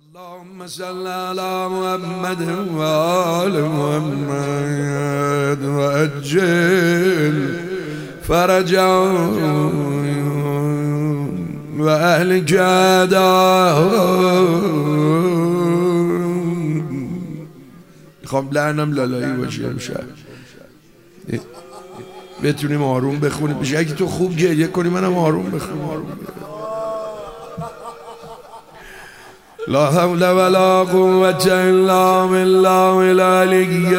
اللهم صل على محمد وآل محمد وأجل فرجهم وأهلك أعداءهم. میخوام لعنم لالایی باشه امشب بتونیم آروم بخونیم. میشه اگه تو خوب گریه کنی منم آروم بخونم. لا حول ولا قوة إلا بالله العلي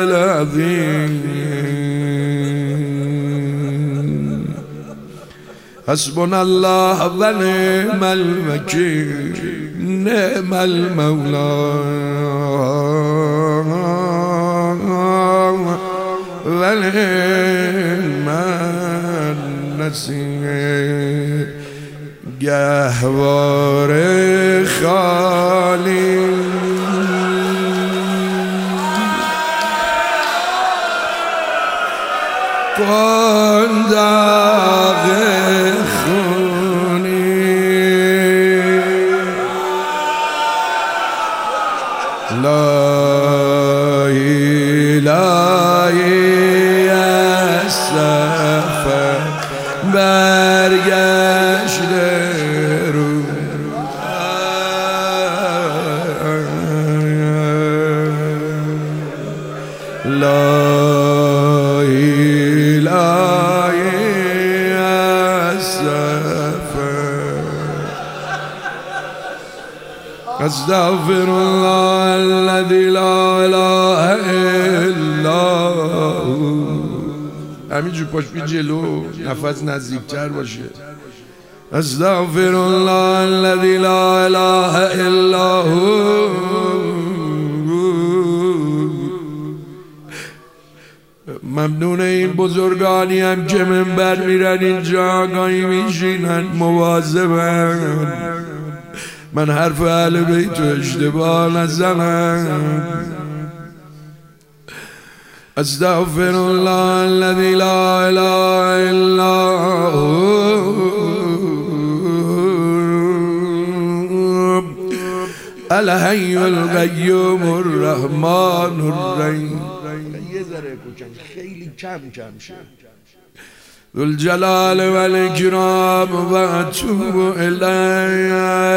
العظيم. حسبنا الله ونعم الوكيل نعم المولى ونعم النصير. گهوار خالی قنداق خونی لا اله السفر برگشته لا إله السفر. أستغفر الله الذي لا إله إلا هو. همینجور پاش بی جلو نفس نزدیکتر باشه. أستغفر الله الذي لا إله إلا هو. ممنون این بزرگانی هم که منبر میرن اینجا آگاهی میشینن مواظبن من حرف اهل بیت اشتباه نزنم. استغفر الله الذي لا اله الا هو الحي القيوم الرحمن الرحيم. یه ذره کوچن خیلی کم شه. ذو الجلال و الاکرام و اتوب الیه.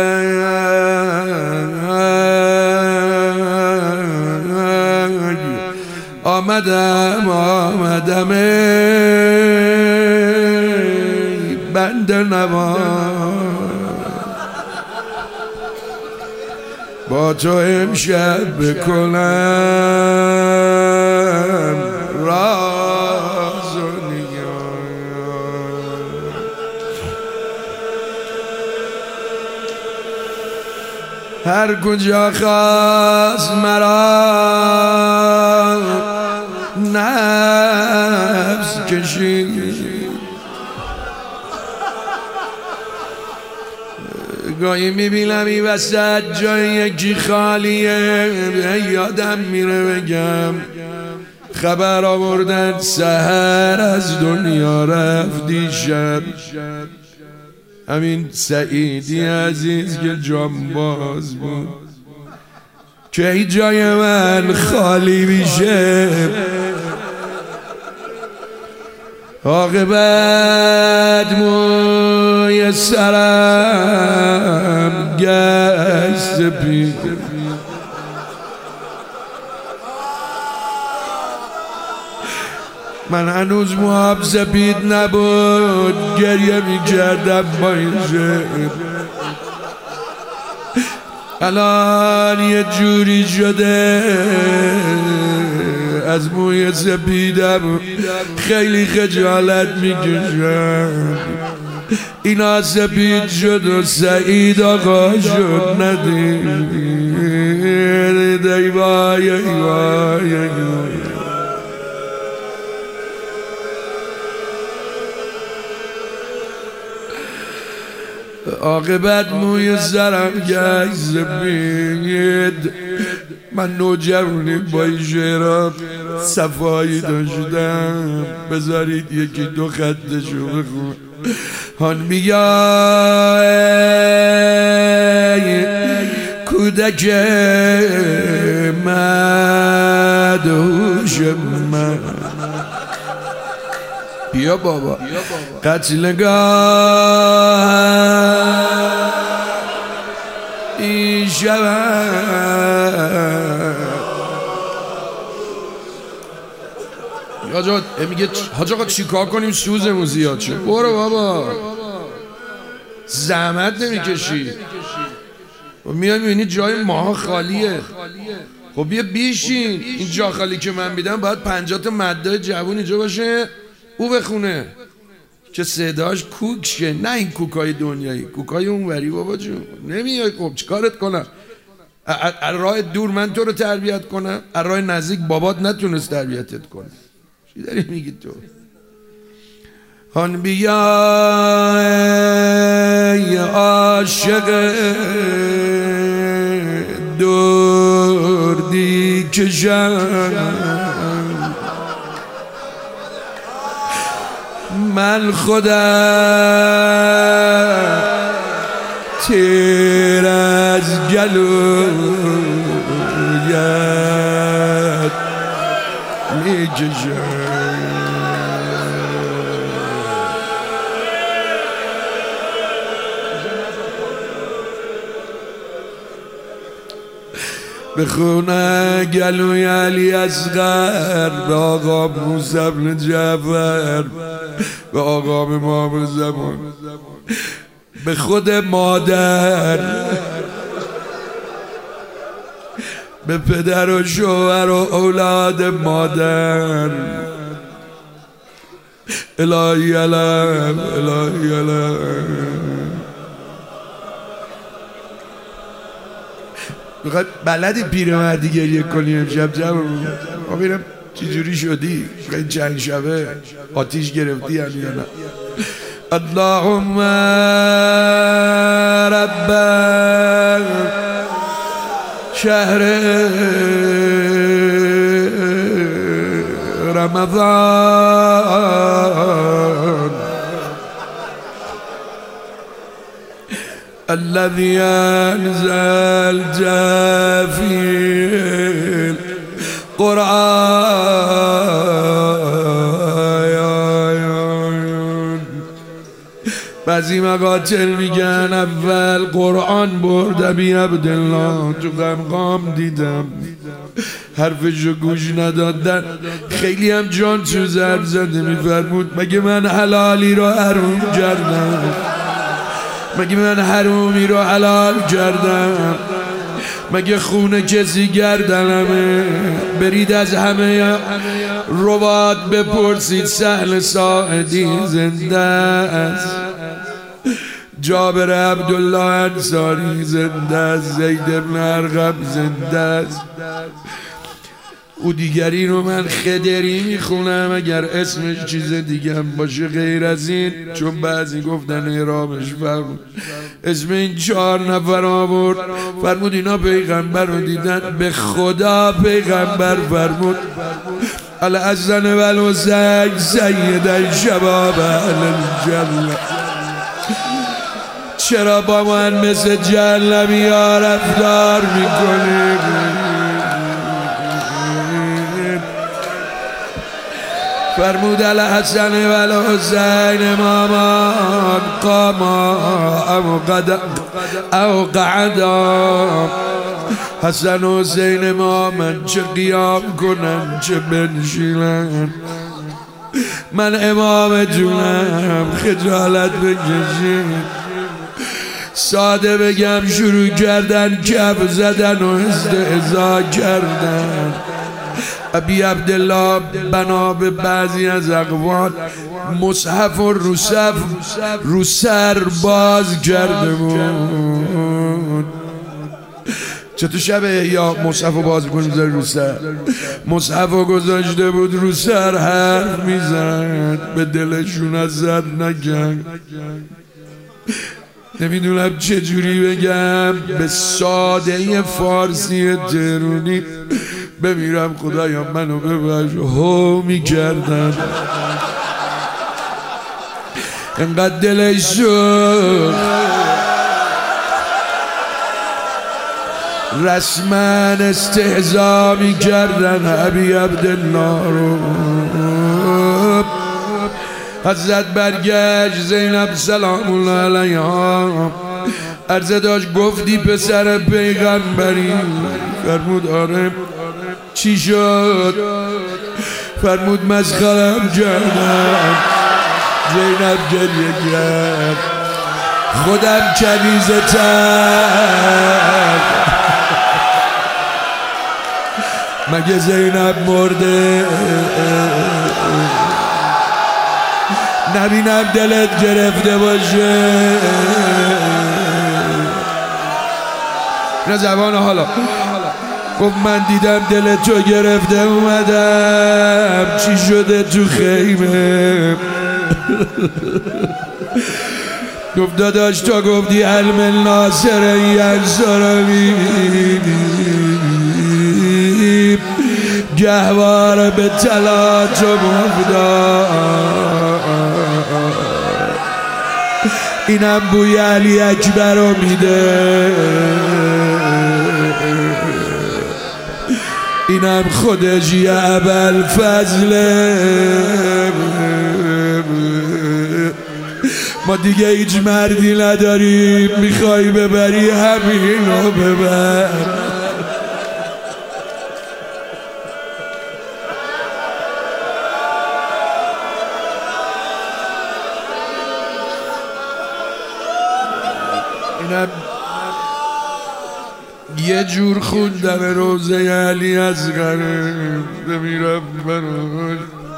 آمدم بنده نواز با تو امشب بکنم راز و نیاز. هر کجا خواست مرا نفس کشید گاهی میبینم این وسط جای یکی خالیه یادم میره بگم خبر آوردن سحر از دنیا رفت دیشب. همین سعیدی عزیز که جانباز بود که ای جای من خالی میشه عاقبت موی سرم گشت سپید. من هنوز موام سپید نبود گریه میکردم با این شعر. الان یه جوری شده از موی سپیدم خیلی خجالت میکشم. اینا سپید شد و سعید آقا شد ندید. ای وای ای وای ای وای. عاقبت موی سرم گشت سپید. من نوجوانی با این شعرها صفایی داشتم. بذارید یکی دو خطشو بخون. هان میای کودک مدهوش من بیا بابا قتلگاه این شود میگه حاج آقا چیکار کنیم سوزمون زیاد شد. برو بابا زحمت نمیکشی میای میبینی جای ماها خالیه. خب بیا بیشین این جا خالی که من میدم باید 50 تا مداح جوون اینجا باشه او بخونه که صداش کوک شه، نه این کوکای دنیایی، کوکای اونوری. بابا جون نمیای خب چیکارت کنم؟ از راه دور من تو رو تربیت کنم، از راه نزدیک بابات نتونست تربیتت کنه. چی داری میگی تو؟ آن بیای عاشق دردی کشم من خودم تیر از گلویت میکشم بخونه گلوی علی اصغر به آقا موسی بن جعفر به آقا امام زمان به خود مادر به پدر و شوهر و اولاد مادر الهی علم الهی علم میخواد بلدی پیرمردی گریه کنی امشب جمعمون ما ببینم چجوری شدی خیلی چند شبه آتیش گرفتی یا نه اللهم رب شهر رمضان الذي أنزلت فيه القرآن. بعضی مقاتل میگن اول قرآن برده بی عبدالله تو غمغام دیدم حرفشو گوش ندادن خیلی هم جان تو زر زده میفرمود مگه من حلالی رو حروم کردم؟ مگه من حرومی رو حلال کردم؟ مگه خونه کسی گردنمه؟ برید از همه روات بپرسید سهل ساعدی زنده است، جابر عبدالله انصاری زنده است، زید بن ارقم زنده است. او دیگری رو من خدری میخونم اگر اسمش چیز دیگه هم باشه غیر از این، چون بعضی گفتن اعرابش فرمود اسم این 4 نفر آورد فرمود اینا پیغمبر رو دیدن. به خدا پیغمبر فرمود الحسن و الحسین سید الشباب اهل الجنه. چرا با من مثل جهنمی ها رفتار میکنی؟ فرمود الحسن و الحسین امامان قاما او قعدا. حسن و حسین امامان چه قیام کنن چه بنشینن. من امامتونم خجالت بکشید. ساده بگم شروع کردن کف زدن و استهزا کردن. ابی عبدالله بنا به بعضی از اقوال مصحف و رو سر باز کرده بود. چطور شب یا مصحف رو باز کنی بذاری رو سر؟ مصحف رو گذاشته بود رو سر حرف میزد به دلشون از زد نگن. نمیدونم چجوری بگم به ساده فارسی تهرونی بمیرم خدایا منو ببخش هو میکردن انقدر دلش شد رسما استهزا میکردن ابی عبدالله رو. حضرت برگشت زینب سلام الله علیها عرضه داشت گفتی پسر پیغمبری؟ فرمود آره. چی شد؟ فرمود مسخرم کردم. زینب گریه کرد خودم کنیزه تر. مگه زینب مرده؟ نبینم دلت گرفته باشه. نه زبان حالا گفت من دیدم دلت تو گرفته اومدم. چی شده تو خیمه؟ گفت داداش تا گفتی علم الناصر ینصرنی گهواره به تلاطم افتاد. اینم بوی علی اکبر رو میده. اینم خودش یه ابوالفضله. ما دیگه هیچ مردی نداریم. میخوای ببری همینو ببر. اینم یه جور خوندم روزه علی اصغره بمیرم براش.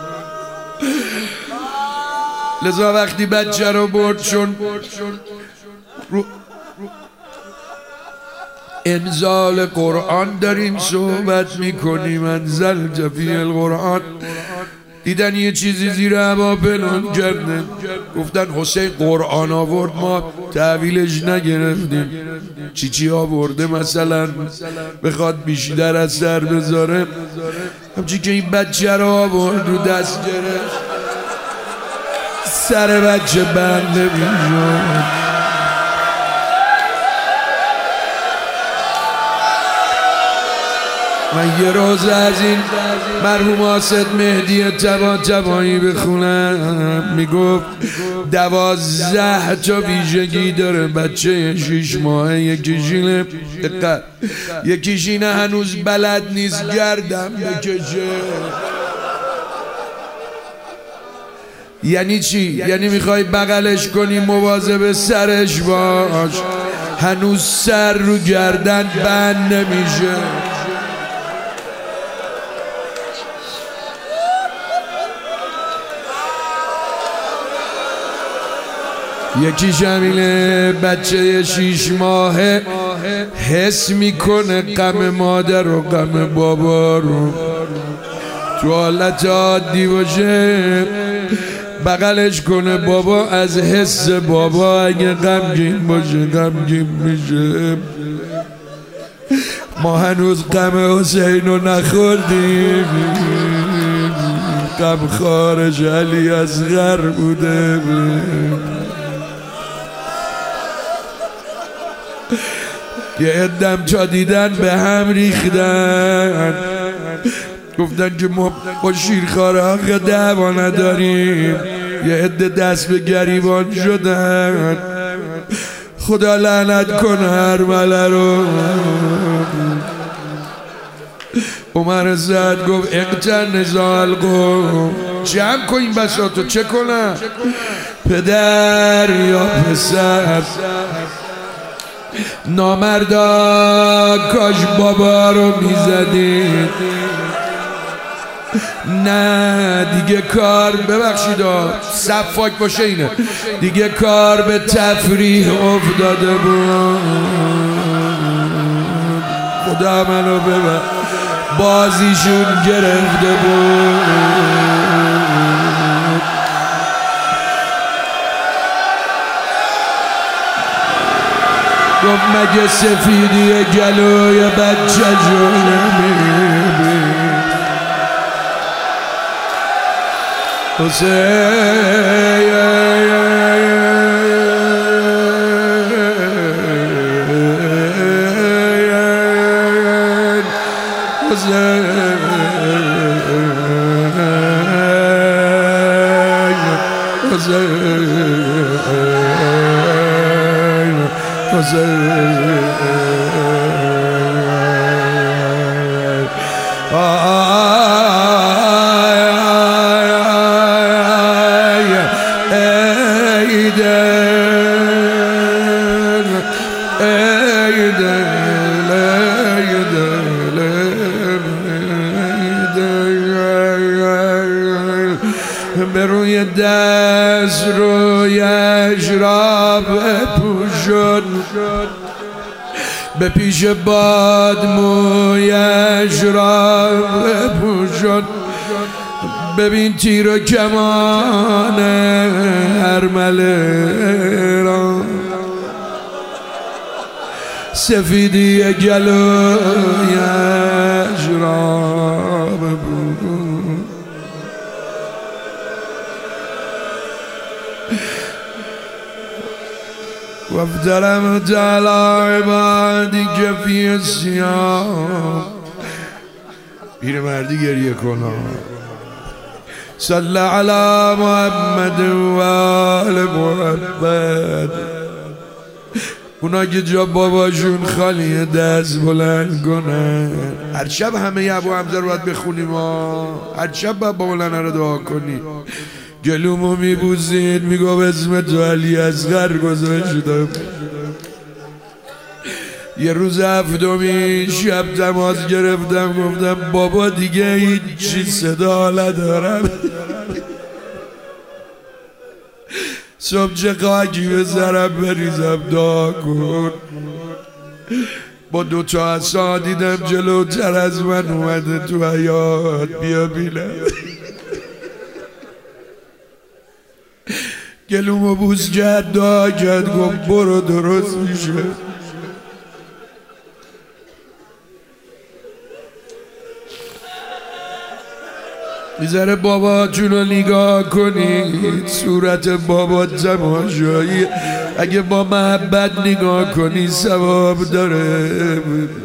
لذا وقتی بچه رو برد چون رو انزال قرآن داریم صحبت میکنیم. انزلت فی القرآن دیدن یه چیزی زیر هوا پنهان کرده. گفتن حسین قرآن آورد ما تحویلش نگرفتیم. چی آورده مثلا بخواد بیشتر از سر بذاره. همچی که این بچه رو آورد رو دست گرفت سر بچه بند نمیشد. من یه روز از این مرحوم آسد مهدی طباطبایی بخونم. میگفت 12 تا ویژگی داره بچه 6 ماهه. یکیشینه دقت، یکیشینه هنوز بلد نیست گردم بکشه. یعنی چی؟ یعنی میخوای بغلش کنی مواظب سرش باش. هنوز سر رو گردن بند نمیشه. یکیش همینه بچه 6 ماهه حس میکنه غم مادر و غم بابا رو. تو حالت عادی باشه بغلش کنه بابا، از حس بابا اگه غمگین باشه غمگین میشه. ما هنوز غم حسین رو نخوردیم. غم خارج علی اصغر بوده. یه عدم تا دیدن به هم ریختن. گفتن که ما با شیرخواره حق دعوا نداریم. یه عده دست به گریبان شدن. خدا لعنت کنه هرمله رو. عمر زد گفت اقتن نزاع القوم، جمع کن این بساطو. چه کنم؟ پدر یا پسر نامردا کاش بابا رو میزدید. نه دیگه کار، ببخشید صفاک باشه اینه، دیگه کار به تفریح افتاده بود. خدا منو ببر، بازیشون گرفته بود. گفت مگه سفیدی گلوی بچه جو نمیبین حسین به روی دست رویش را بپوشون، به پیش باد مویش را بپوشون، ببین تیر و کمان ارمله را، سفیدی گلویش را بپوشون. وافترمت على عبادك في الصيام. پیرمردی گریه کن. صلی علی محمد و آل محمد. اونا که جا باباشون خالیه دست بلند کنن. هر شب همه ابو حمزه رو باید بخونیم. هر شب باید با مولانا رو دعا کنیم. گلومو میبوزید میگو اسم تو علی اصغر گذاشتم. یه روز هفتمی شب تماس گرفتم گفتم بابا دیگه هیچی صدا ندارم. صبح چه خاکی به سرم بریزم دعا کن. با دوتا عصا دیدم جلوتر از من اومده تو حیاط. بیا بینم. گلومو بوس کرد دعا کرد گفت برو درست میشه. میذاره باباتون رو نگاه کنید. صورت بابا تماشایی. اگه با محبت نگاه کنی ثواب داره.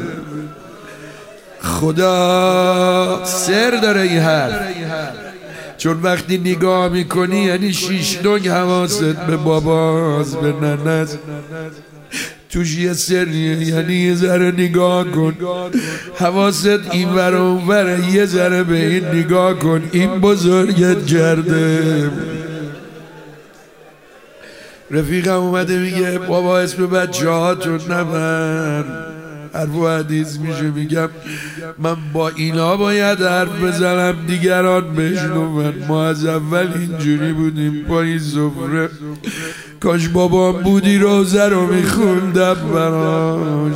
خدا سر داره این حرف. چون وقتی نگاه میکنی یعنی شیش دنگ حواست به باباست به ننست. توش یه سریه. یعنی یه ذره نگاه کن حواست این ور و اون ور. یه ذره به این نگاه کن. این بزرگت کرده. رفیقم اومده میگه بابا اسم بچه هاتون نبر. حرف و حدیث میشه. میگم من با اینا باید حرف بزنم دیگران بشنون. ما از اول اینجوری بودیم با این سفره. کاش بابام بودی روزه رو میخوندم براش.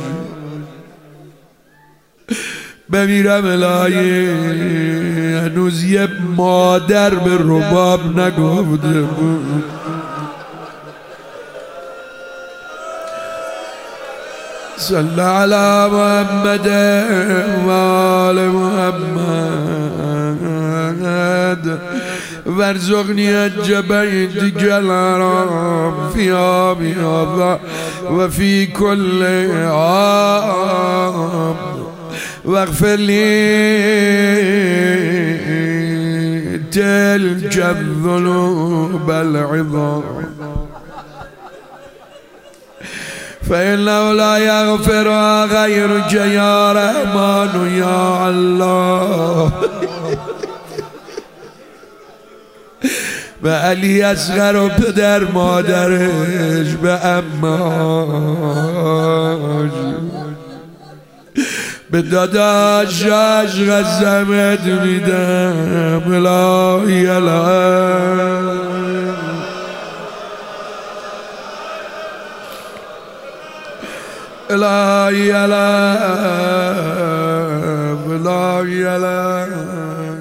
بمیرم الهی هنوز یه مادر به رباب نگفته بود. صلی علی محمد و آل محمد. وارزقني الجبيت جلال في آبها وفي كل عام واغفر لي تلك الذنوب العظام فإنه لا يغفرها غيرك يا رحمن يا الله. به علی اصغر و پدر مادرش به عماش به داداش قسمت میدم الهی الهی الهی الهی الهی الهی